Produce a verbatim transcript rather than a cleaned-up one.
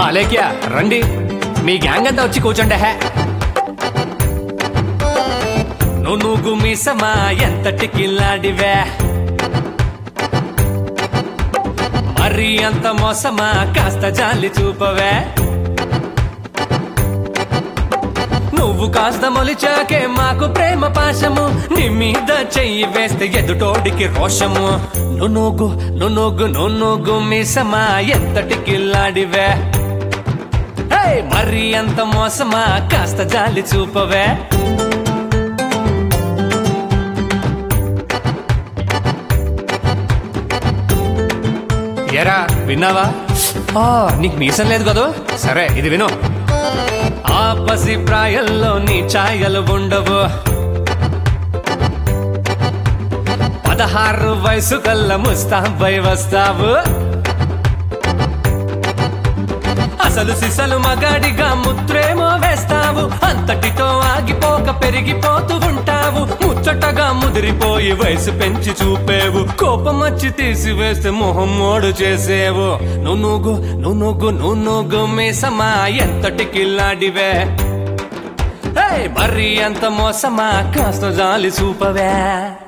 అలేఖ్య రండి, మీ గ్యాంగ్ అంతా వచ్చి కూర్చోండి. హే నువ్వు మీసమా ఎంతటి కిల్లాడివే, మరి అంత మోసమా కాస్త జాలి చూపవే. నువ్వు కాస్త మొలిచాకే మాకు ప్రేమ పాశము, నీ మీద చెయ్యి వేస్తే ఎదుటోడికి రోషము. నునుగు నునుగు నునుగు మీసమా ఎంతటి కిల్లాడివే, మరి అంత మోసమా కాస్త జాలి చూపవే. ఎరా విన్నావా? నీకు మీసం లేదు కదా, సరే ఇది విను. ఆ పసి ప్రాయంలో నీ ఛాయలు ఉండవు, పదహారు వయసు కల్లా ముస్తాబై వస్తావు. అసలు సిసలు మగాడిగా ముద్రేమో వేస్తావు, అంతటితో ఆగిపోక పెరిగిపోతూ ఉంటావు. ముచ్చటగా ముదిరిపోయి వయసు పెంచి చూపేవు, కోపం వచ్చి తీసివేస్తే మొహం మోడు చేసేవు. నునుగు నునుగు నునుగు మీసమా ఎంతటి కిల్లాడివే, మరి అంత మోసమా కాస్త జాలి చూపవే.